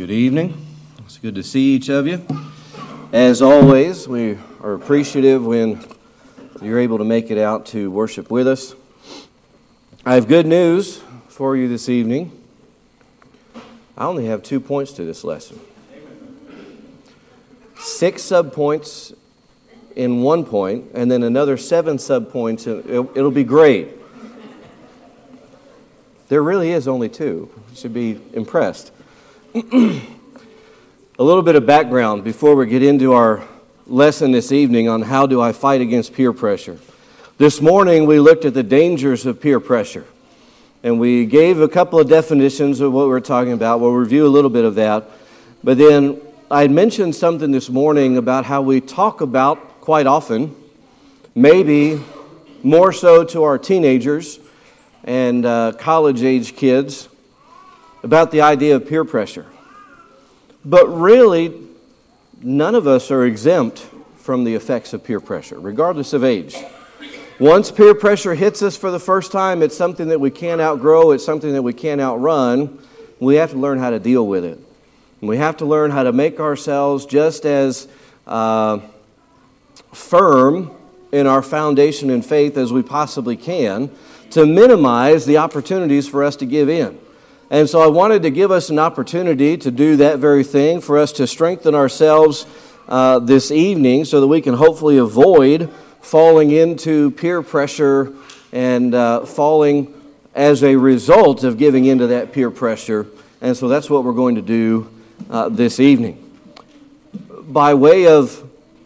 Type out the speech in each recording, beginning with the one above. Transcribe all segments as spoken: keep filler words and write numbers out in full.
Good evening. It's good to see each of you. As always, we are appreciative when you're able to make it out to worship with us. I have good news for you this evening. I only have two points to this lesson. Six subpoints in one point, and then another seven subpoints. It'll, it'll be great. There really is only two. You should be impressed. A little bit of background before we get into our lesson this evening on how do I fight against peer pressure. This morning we looked at the dangers of peer pressure, and we gave a couple of definitions of what we're talking about. We'll review a little bit of that. But then I had mentioned something this morning about how we talk about quite often, maybe more so to our teenagers and uh, college-age kids, about the idea of peer pressure. But really, none of us are exempt from the effects of peer pressure, regardless of age. Once peer pressure hits us for the first time, it's something that we can't outgrow, it's something that we can't outrun. We have to learn how to deal with it. And we have to learn how to make ourselves just as uh, firm in our foundation in faith as we possibly can to minimize the opportunities for us to give in. And so I wanted to give us an opportunity to do that very thing, for us to strengthen ourselves uh, this evening so that we can hopefully avoid falling into peer pressure and uh, falling as a result of giving into that peer pressure. And so that's what we're going to do uh, this evening. By way of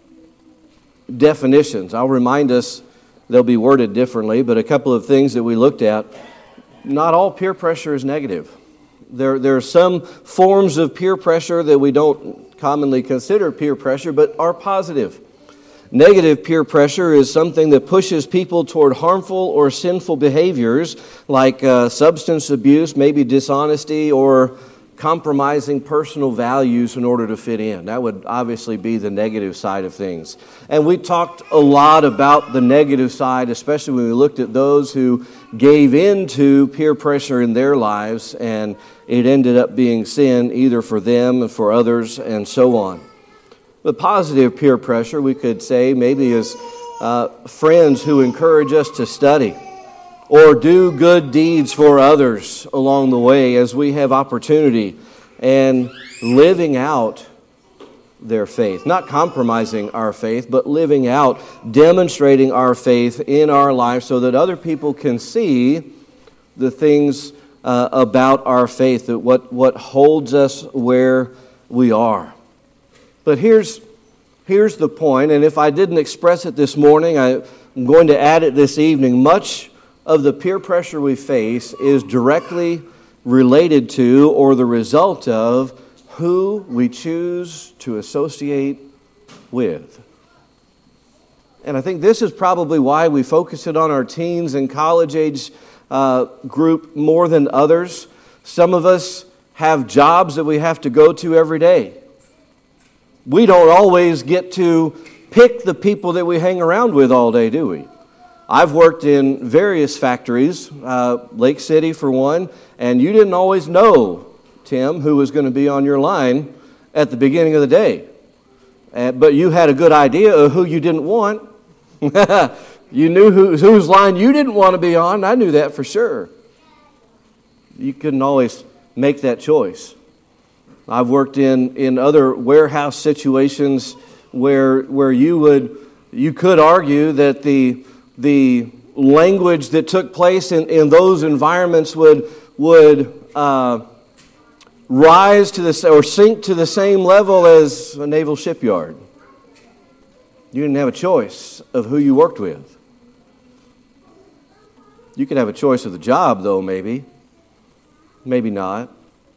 definitions, I'll remind us, they'll be worded differently, but a couple of things that we looked at. Not all peer pressure is negative. There, there are some forms of peer pressure that we don't commonly consider peer pressure, but are positive. Negative peer pressure is something that pushes people toward harmful or sinful behaviors like uh, substance abuse, maybe dishonesty, or compromising personal values in order to fit in. That would obviously be the negative side of things. And we talked a lot about the negative side, especially when we looked at those who gave in to peer pressure in their lives, and it ended up being sin either for them and for others and so on. The positive peer pressure, we could say, maybe is uh, friends who encourage us to study or do good deeds for others along the way as we have opportunity, and living out their faith. Not compromising our faith, but living out, demonstrating our faith in our life so that other people can see the things uh, about our faith, that what, what holds us where we are. But here's, here's the point, and if I didn't express it this morning, I, I'm going to add it this evening. Much of the peer pressure we face is directly related to or the result of who we choose to associate with. And I think this is probably why we focus it on our teens and college age uh, group more than others. Some of us have jobs that we have to go to every day. We don't always get to pick the people that we hang around with all day, do we? I've worked in various factories, uh, Lake City for one, and you didn't always know, Tim, who was going to be on your line at the beginning of the day. Uh, but you had a good idea of who you didn't want. You knew who, whose line you didn't want to be on. I knew that for sure. You couldn't always make that choice. I've worked in, in other warehouse situations where where you would you could argue that the the language that took place in, in those environments would would uh, rise to the or sink to the same level as a naval shipyard. You didn't have a choice of who you worked with. You could have a choice of the job, though, maybe. Maybe not.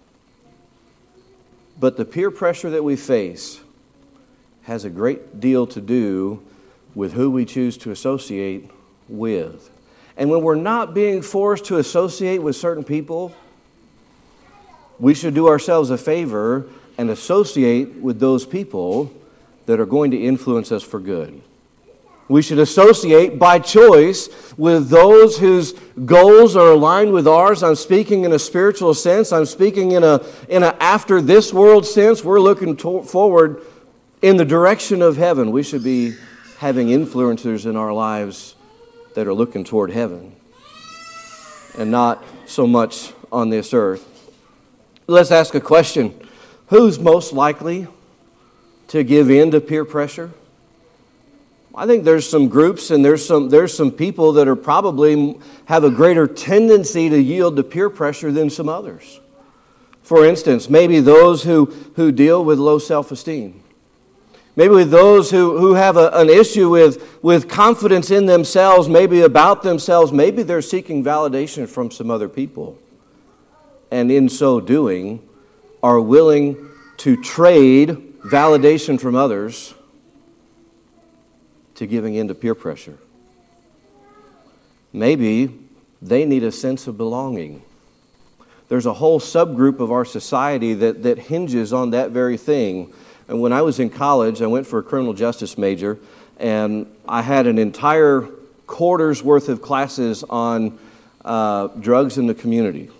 But the peer pressure that we face has a great deal to do with who we choose to associate with. And when we're not being forced to associate with certain people, we should do ourselves a favor and associate with those people that are going to influence us for good. We should associate by choice with those whose goals are aligned with ours. I'm speaking in a spiritual sense. I'm speaking in a in a after this world sense. We're looking to- forward in the direction of heaven. We should be having influencers in our lives that are looking toward heaven and not so much on this earth. Let's ask a question. Who's most likely to give in to peer pressure? I think there's some groups and there's some there's some people that are probably have a greater tendency to yield to peer pressure than some others. For instance, maybe those who, who deal with low self-esteem. Maybe with those who, who have a, an issue with, with confidence in themselves, maybe about themselves. Maybe they're seeking validation from some other people. And in so doing, are willing to trade validation from others to giving in to peer pressure. Maybe they need a sense of belonging. There's a whole subgroup of our society that, that hinges on that very thing. And when I was in college, I went for a criminal justice major, and I had an entire quarter's worth of classes on uh, drugs in the community.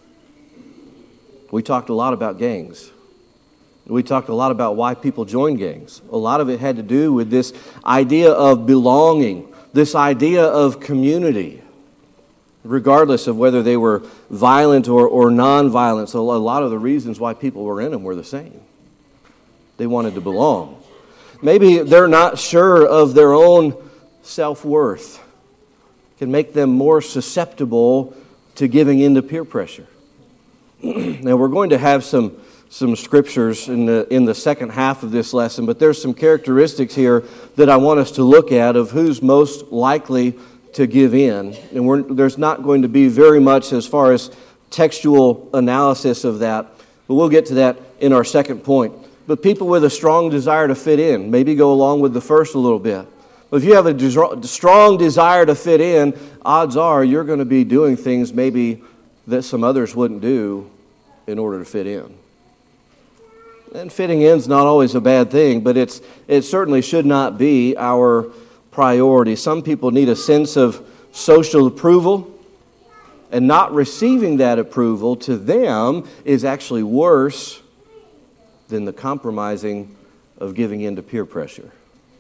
We talked a lot about gangs. We talked a lot about why people join gangs. A lot of it had to do with this idea of belonging, this idea of community, regardless of whether they were violent or, or non-violent. So a lot of the reasons why people were in them were the same. They wanted to belong. Maybe they're not sure of their own self-worth. Can make them more susceptible to giving in to peer pressure. Now we're going to have some some scriptures in the in the second half of this lesson, but there's some characteristics here that I want us to look at of who's most likely to give in. And we're, there's not going to be very much as far as textual analysis of that, but we'll get to that in our second point. But people with a strong desire to fit in, maybe go along with the first a little bit. But if you have a des- strong desire to fit in, odds are you're going to be doing things maybe that some others wouldn't do in order to fit in. And fitting in is not always a bad thing, but it's it certainly should not be our priority. Some people need a sense of social approval, and not receiving that approval to them is actually worse than the compromising of giving in to peer pressure.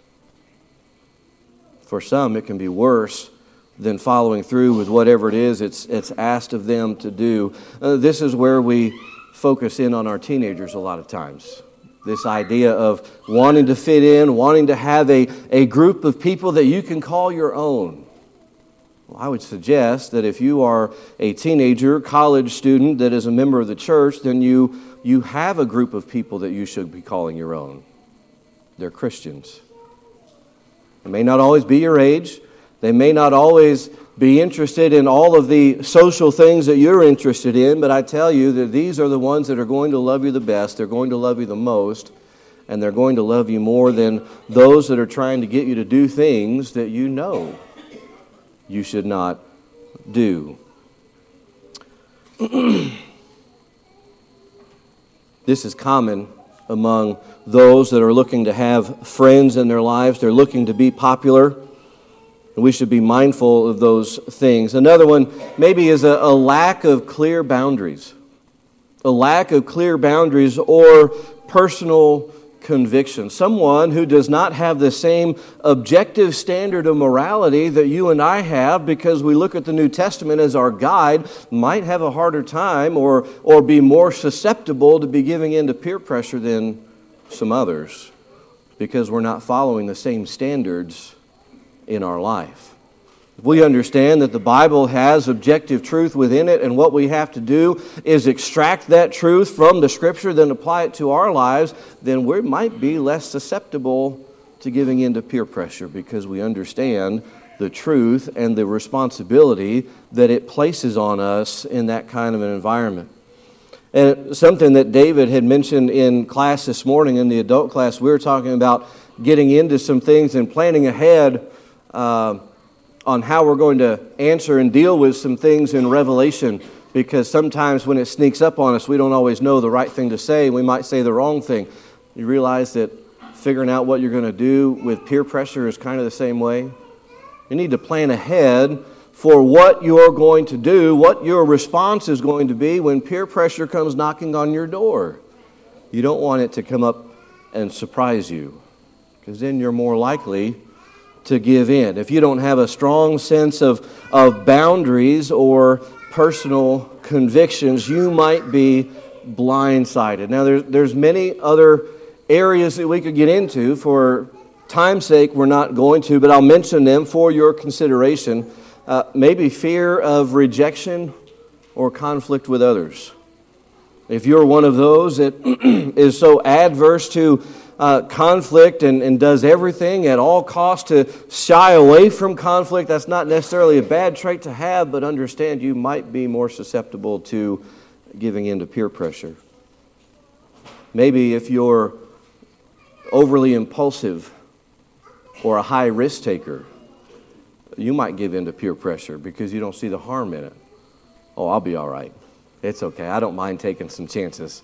For some, it can be worse than following through with whatever it is it's, it's asked of them to do. Uh, this is where we focus in on our teenagers a lot of times. This idea of wanting to fit in, wanting to have a, a group of people that you can call your own. Well, I would suggest that if you are a teenager, college student that is a member of the church, then you, you have a group of people that you should be calling your own. They're Christians. They may not always be your age. They may not always be interested in all of the social things that you're interested in, but I tell you that these are the ones that are going to love you the best, they're going to love you the most, and they're going to love you more than those that are trying to get you to do things that you know you should not do. This is common among those that are looking to have friends in their lives. They're looking to be popular. And we should be mindful of those things. Another one maybe is a, a lack of clear boundaries. A lack of clear boundaries or personal conviction. Someone who does not have the same objective standard of morality that you and I have because we look at the New Testament as our guide might have a harder time or, or be more susceptible to be giving in to peer pressure than some others because we're not following the same standards in our life. If we understand that the Bible has objective truth within it and what we have to do is extract that truth from the Scripture, then apply it to our lives, then we might be less susceptible to giving in to peer pressure because we understand the truth and the responsibility that it places on us in that kind of an environment. And something that David had mentioned in class this morning, in the adult class, we were talking about getting into some things and planning ahead Uh, on how we're going to answer and deal with some things in Revelation, because sometimes when it sneaks up on us, we don't always know the right thing to say. We might say the wrong thing. You realize that figuring out what you're going to do with peer pressure is kind of the same way. You need to plan ahead for what you're going to do, what your response is going to be when peer pressure comes knocking on your door. You don't want it to come up and surprise you, because then you're more likely to give in. If you don't have a strong sense of, of boundaries or personal convictions, you might be blindsided. Now, there's, there's many other areas that we could get into. For time's sake, we're not going to, but I'll mention them for your consideration. Uh, maybe fear of rejection or conflict with others. If you're one of those that is so adverse to uh, conflict and, and does everything at all costs to shy away from conflict, that's not necessarily a bad trait to have, but understand you might be more susceptible to giving in to peer pressure. Maybe if you're overly impulsive or a high risk taker, you might give in to peer pressure because you don't see the harm in it. Oh, I'll be all right. It's okay. I don't mind taking some chances.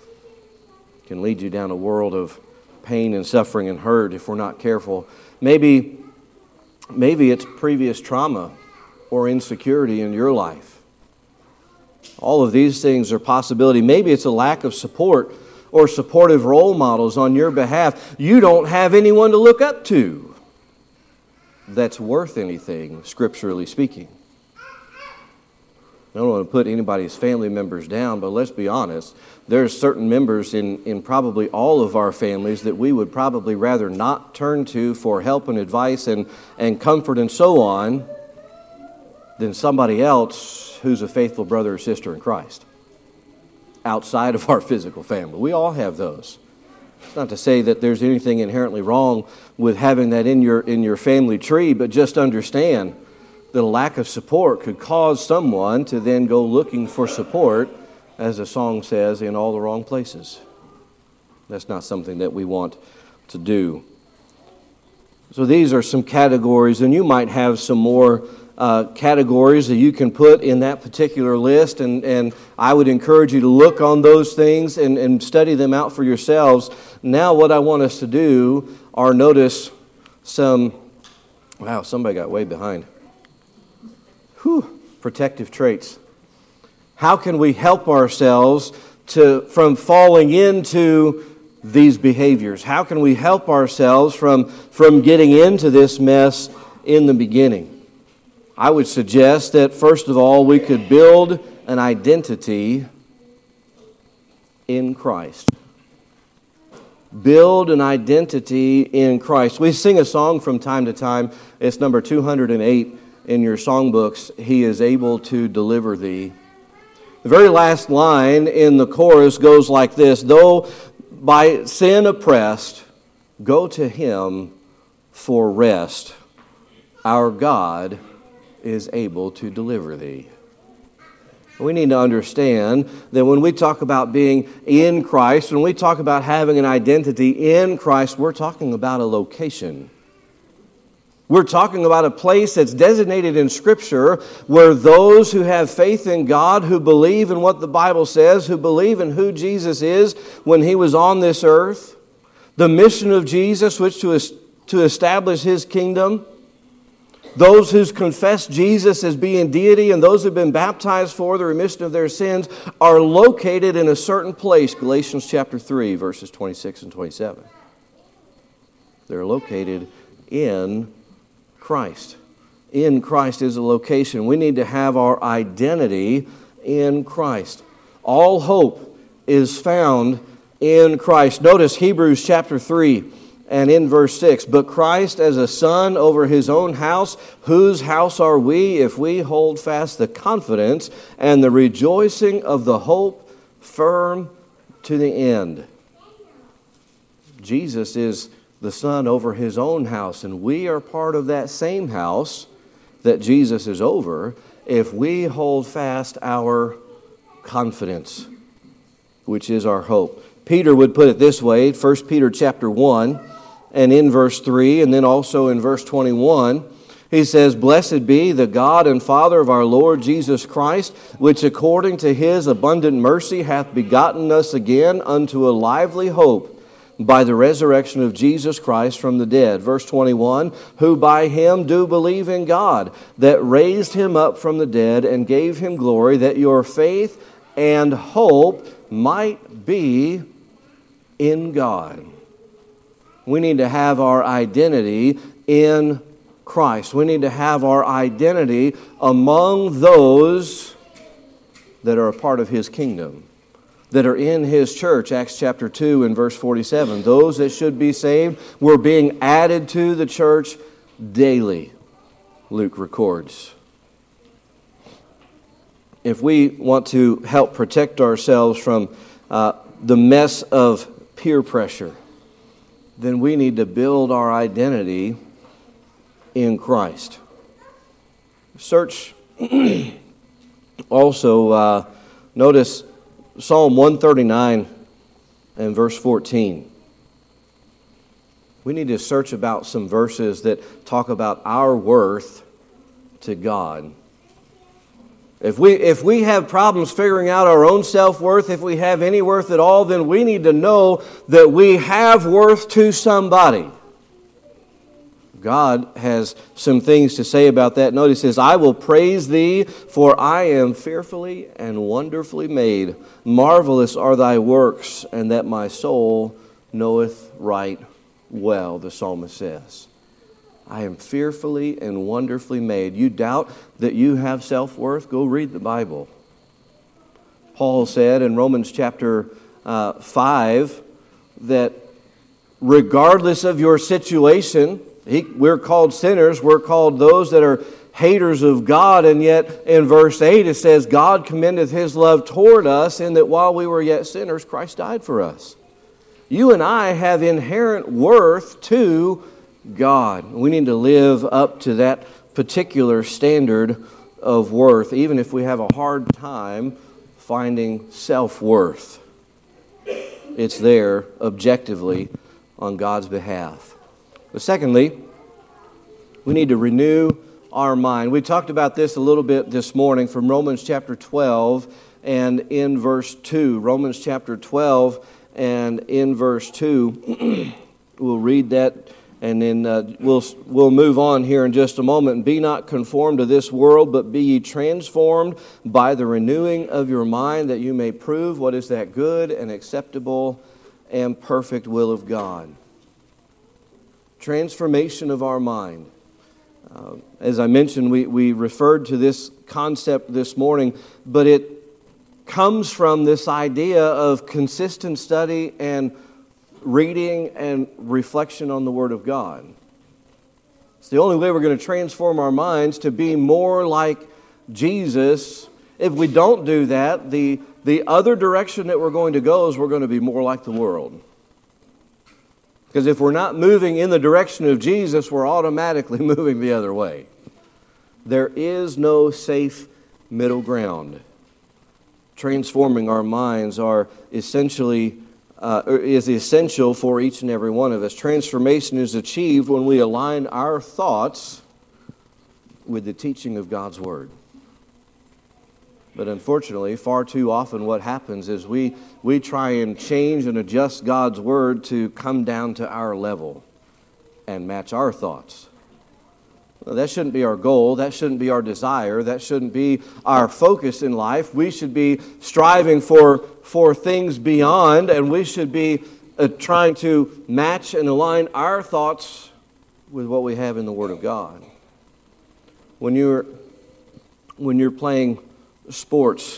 It can lead you down a world of pain and suffering and hurt if we're not careful. Maybe, maybe it's previous trauma or insecurity in your life. All of these things are possibility. Maybe it's a lack of support or supportive role models on your behalf. You don't have anyone to look up to that's worth anything, scripturally speaking. I don't want to put anybody's family members down, but let's be honest. There's certain members in, in probably all of our families that we would probably rather not turn to for help and advice and, and comfort and so on than somebody else who's a faithful brother or sister in Christ outside of our physical family. We all have those. It's not to say that there's anything inherently wrong with having that in your in your family tree, but just understand that a lack of support could cause someone to then go looking for support, as the song says, in all the wrong places. That's not something that we want to do. So these are some categories, and you might have some more uh, categories that you can put in that particular list, and, and I would encourage you to look on those things and, and study them out for yourselves. Now what I want us to do are notice some, wow, somebody got way behind. Whew, protective traits. How can we help ourselves to from falling into these behaviors? How can we help ourselves from, from getting into this mess in the beginning? I would suggest that, first of all, we could build an identity in Christ. Build an identity in Christ. We sing a song from time to time. It's number two hundred eight. In your songbooks, He is able to deliver thee. The very last line in the chorus goes like this: though by sin oppressed, go to Him for rest. Our God is able to deliver thee. We need to understand that when we talk about being in Christ, when we talk about having an identity in Christ, we're talking about a location. We're talking about a place that's designated in Scripture where those who have faith in God, who believe in what the Bible says, who believe in who Jesus is when He was on this earth, the mission of Jesus, which to, to establish His kingdom, those who confess Jesus as being deity and those who have been baptized for the remission of their sins are located in a certain place. Galatians chapter three, verses twenty-six and twenty-seven. They're located in Christ. In Christ is a location. We need to have our identity in Christ. All hope is found in Christ. Notice Hebrews chapter three and in verse six. But Christ as a son over His own house, whose house are we if we hold fast the confidence and the rejoicing of the hope firm to the end. Jesus is the Son over His own house, and we are part of that same house that Jesus is over if we hold fast our confidence, which is our hope. Peter would put it this way, First Peter chapter one, and in verse three, and then also in verse twenty-one, he says, Blessed be the God and Father of our Lord Jesus Christ, which according to His abundant mercy hath begotten us again unto a lively hope, by the resurrection of Jesus Christ from the dead. Verse twenty-one, who by him do believe in God, that raised him up from the dead and gave him glory, that your faith and hope might be in God. We need to have our identity in Christ. We need to have our identity among those that are a part of His kingdom, that are in His church. Acts chapter two and verse forty-seven. Those that should be saved were being added to the church daily, Luke records. If we want to help protect ourselves from uh, the mess of peer pressure, then we need to build our identity in Christ. Search also, uh, notice Psalm one thirty-nine and verse fourteen. We need to search about some verses that talk about our worth to God. If we, if we have problems figuring out our own self-worth, if we have any worth at all, then we need to know that we have worth to somebody. God has some things to say about that. Notice he says, I will praise thee, for I am fearfully and wonderfully made. Marvelous are thy works, and that my soul knoweth right well, the psalmist says. I am fearfully and wonderfully made. You doubt that you have self-worth? Go read the Bible. Paul said in Romans chapter uh, five that regardless of your situation, he, we're called sinners, we're called those that are haters of God, and yet in verse eight it says, God commendeth His love toward us in that while we were yet sinners, Christ died for us. You and I have inherent worth to God. We need to live up to that particular standard of worth, even if we have a hard time finding self-worth. It's there objectively on God's behalf. But secondly, we need to renew our mind. We talked about this a little bit this morning from Romans chapter twelve and in verse two. Romans chapter twelve and in verse two. We'll read that. And then uh, we'll we'll move on here in just a moment. And be not conformed to this world, but be ye transformed by the renewing of your mind, that you may prove what is that good and acceptable and perfect will of God. Transformation of our mind. Uh, as I mentioned, we, we referred to this concept this morning, but it comes from this idea of consistent study and reading and reflection on the Word of God. It's the only way we're going to transform our minds to be more like Jesus. If we don't do that, the, the other direction that we're going to go is we're going to be more like the world. Because if we're not moving in the direction of Jesus, we're automatically moving the other way. There is no safe middle ground. Transforming our minds are essentially Uh, is essential for each and every one of us. Transformation is achieved when we align our thoughts with the teaching of God's Word. But unfortunately, far too often what happens is we, we try and change and adjust God's Word to come down to our level and match our thoughts. Well, that shouldn't be our goal. That shouldn't be our desire. That shouldn't be our focus in life. We should be striving for, for things beyond, and we should be uh, trying to match and align our thoughts with what we have in the Word of God. When you're, when you're playing sports,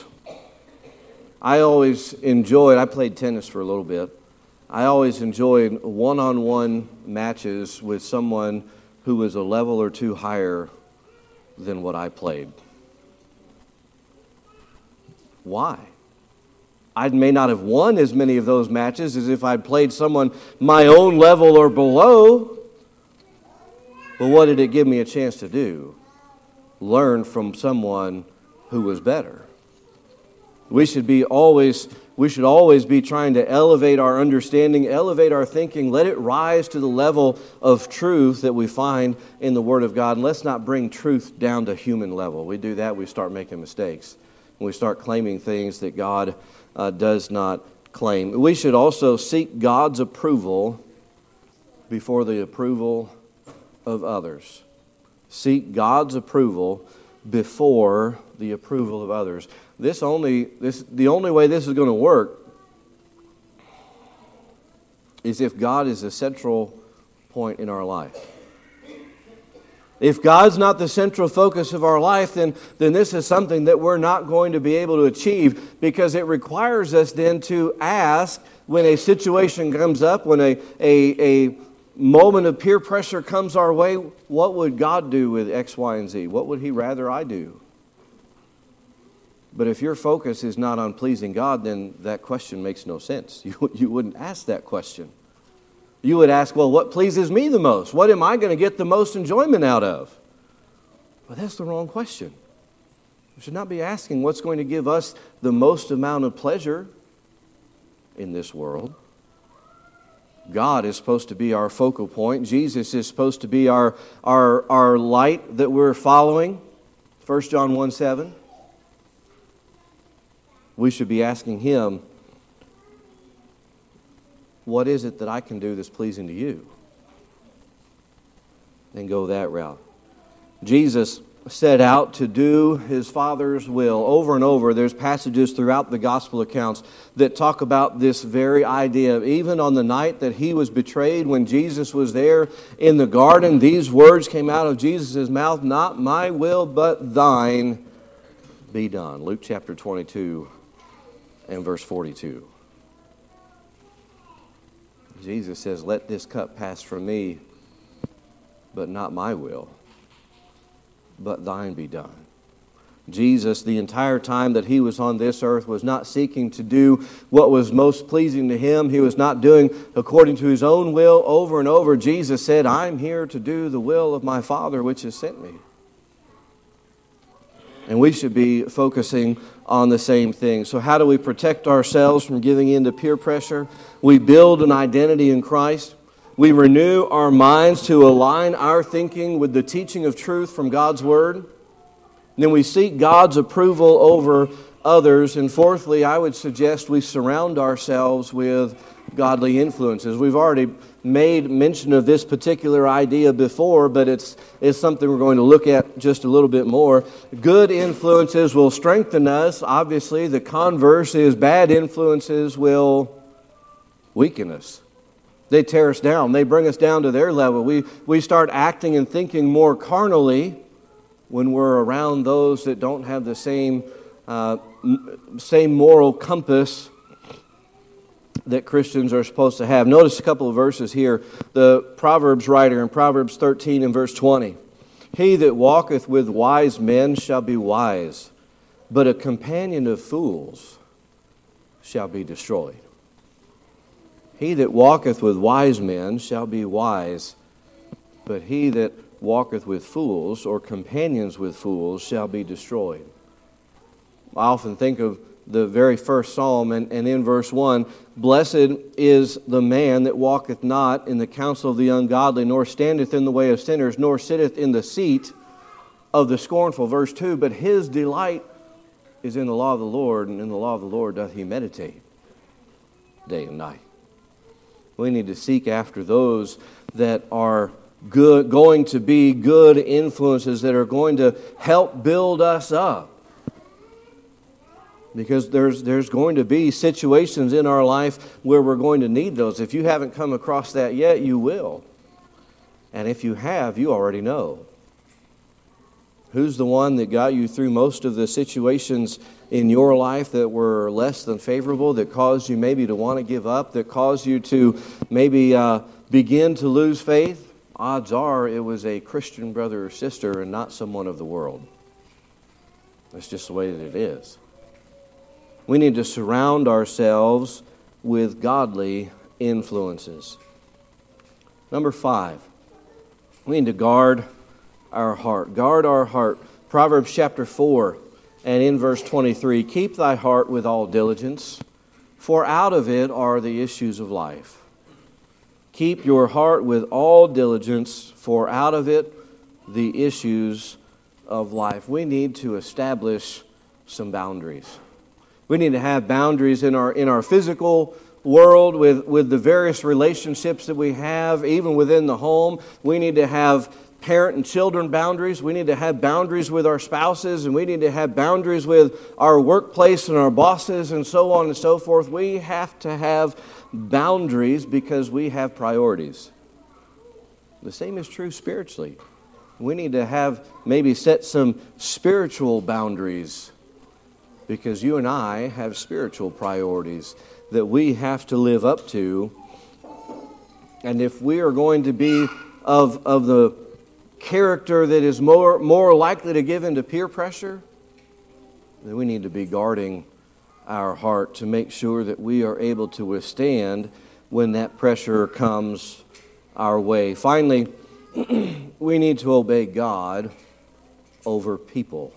I always enjoyed, I played tennis for a little bit. I always enjoyed one-on-one matches with someone who was a level or two higher than what I played. Why? I may not have won as many of those matches as if I'd played someone my own level or below. But what did it give me a chance to do? Learn from someone who was better. We should be always, we should always be trying to elevate our understanding, elevate our thinking, let it rise to the level of truth that we find in the Word of God. And let's not bring truth down to human level. We do that, we start making mistakes. And we start claiming things that God uh, does not claim. We should also seek God's approval before the approval of others. Seek God's approval before the approval of others. This only this the only way this is going to work is if God is the central point in our life. If God's not the central focus of our life, then, then this is something that we're not going to be able to achieve, because it requires us then to ask when a situation comes up, when a, a, a moment of peer pressure comes our way, what would God do with X, Y, and Z? What would He rather I do? But if your focus is not on pleasing God, then that question makes no sense. You, you wouldn't ask that question. You would ask, well, what pleases me the most? What am I going to get the most enjoyment out of? But that's the wrong question. We should not be asking what's going to give us the most amount of pleasure in this world. God is supposed to be our focal point. Jesus is supposed to be our, our, our light that we're following. First John one seven. We should be asking Him, what is it that I can do that's pleasing to you? And go that route. Jesus set out to do His Father's will over and over. There's passages throughout the gospel accounts that talk about this very idea. Even on the night that He was betrayed, when Jesus was there in the garden, these words came out of Jesus' mouth, "Not my will, but thine be done." Luke chapter twenty-two and verse forty-two. Jesus says, "Let this cup pass from me, but not my will, but thine be done." Jesus, the entire time that He was on this earth, was not seeking to do what was most pleasing to Him. He was not doing according to His own will. Over and over, Jesus said, "I'm here to do the will of my Father which has sent me." And we should be focusing on the same thing. So how do we protect ourselves from giving in to peer pressure? We build an identity in Christ. We renew our minds to align our thinking with the teaching of truth from God's Word. And then we seek God's approval over others. And fourthly, I would suggest we surround ourselves with godly influences. We've already made mention of this particular idea before, but it's, it's something we're going to look at just a little bit more. Good influences will strengthen us. Obviously, the converse is bad influences will weaken us. They tear us down. They bring us down to their level. We, we start acting and thinking more carnally when we're around those that don't have the same, uh, same moral compass that Christians are supposed to have. Notice a couple of verses here. The Proverbs writer in Proverbs thirteen and verse twenty. "He that walketh with wise men shall be wise, but a companion of fools shall be destroyed." He that walketh with wise men shall be wise, but he that walketh with fools, or companions with fools, shall be destroyed. I often think of the very first psalm, and, and in verse one, "Blessed is the man that walketh not in the counsel of the ungodly, nor standeth in the way of sinners, nor sitteth in the seat of the scornful." Verse two, "But his delight is in the law of the Lord, and in the law of the Lord doth he meditate day and night." We need to seek after those that are good, going to be good influences, that are going to help build us up. Because there's there's going to be situations in our life where we're going to need those. If you haven't come across that yet, you will. And if you have, you already know. Who's the one that got you through most of the situations in your life that were less than favorable, that caused you maybe to want to give up, that caused you to maybe uh, begin to lose faith? Odds are it was a Christian brother or sister and not someone of the world. That's just the way that it is. We need to surround ourselves with godly influences. Number five, we need to guard our heart. Guard our heart. Proverbs chapter four and in verse twenty-three, "Keep thy heart with all diligence, for out of it are the issues of life." Keep your heart with all diligence, for out of it the issues of life. We need to establish some boundaries. We need to have boundaries in our in our physical world with, with the various relationships that we have, even within the home. We need to have parent and children boundaries. We need to have boundaries with our spouses, and we need to have boundaries with our workplace and our bosses and so on and so forth. We have to have boundaries because we have priorities. The same is true spiritually. We need to have maybe set some spiritual boundaries because you and I have spiritual priorities that we have to live up to. And if we are going to be of, of the character that is more, more likely to give into peer pressure, then we need to be guarding our heart to make sure that we are able to withstand when that pressure comes our way. Finally, we need to obey God over people.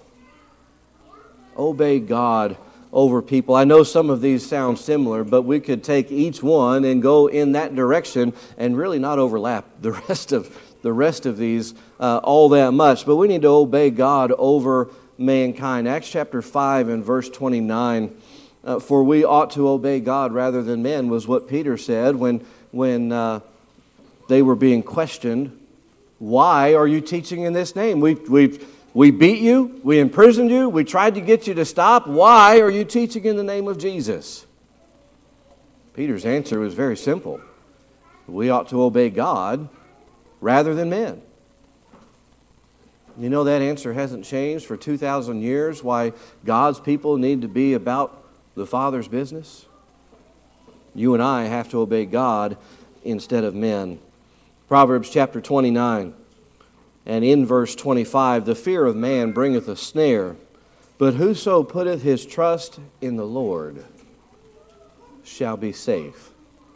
Obey God over people. I know some of these sound similar, but we could take each one and go in that direction and really not overlap the rest of the rest of these uh, all that much. But we need to obey God over mankind. Acts chapter five and verse twenty-nine, uh, for we ought to obey God rather than men, was what Peter said when, when uh, they were being questioned. Why are you teaching in this name? We we we beat you, we imprisoned you, we tried to get you to stop. Why are you teaching in the name of Jesus? Peter's answer was very simple. We ought to obey God rather than men. You know, that answer hasn't changed for two thousand years, why God's people need to be about the Father's business. You and I have to obey God instead of men. Proverbs chapter twenty-nine, and in verse twenty-five, the fear of man bringeth a snare, but whoso putteth his trust in the Lord shall be safe.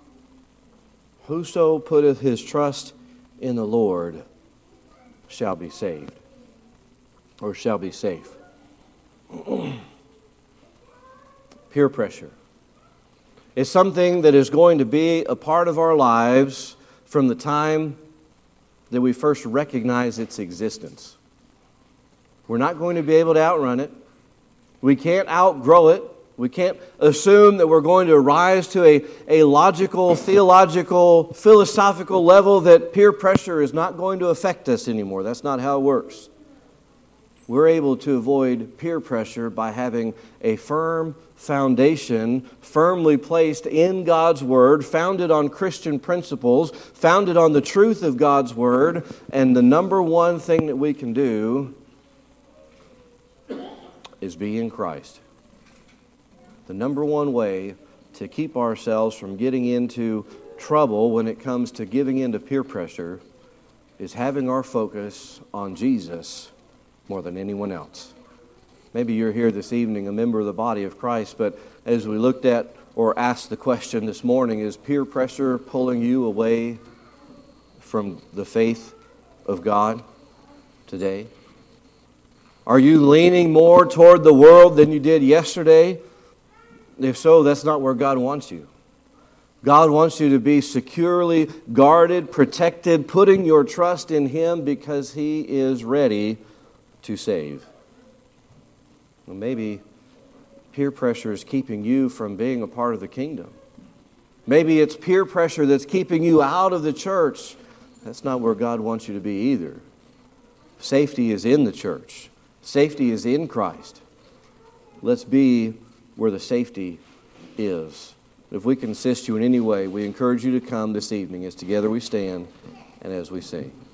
Whoso putteth his trust in the Lord shall be saved, or shall be safe. Peer pressure is something that is going to be a part of our lives from the time that we first recognize its existence. We're not going to be able to outrun it. We can't outgrow it. We can't assume that we're going to rise to a, a logical, theological, philosophical level that peer pressure is not going to affect us anymore. That's not how it works. We're able to avoid peer pressure by having a firm foundation, firmly placed in God's Word, founded on Christian principles, founded on the truth of God's Word, and the number one thing that we can do is be in Christ. The number one way to keep ourselves from getting into trouble when it comes to giving in to peer pressure is having our focus on Jesus more than anyone else. Maybe you're here this evening, a member of the body of Christ, but as we looked at or asked the question this morning, is peer pressure pulling you away from the faith of God today? Are you leaning more toward the world than you did yesterday? If so, that's not where God wants you. God wants you to be securely guarded, protected, putting your trust in Him because He is ready to save. Well, maybe peer pressure is keeping you from being a part of the kingdom. Maybe it's peer pressure that's keeping you out of the church. That's not where God wants you to be either. Safety is in the church. Safety is in Christ. Let's be where the safety is. If we can assist you in any way, we encourage you to come this evening as together we stand and as we sing.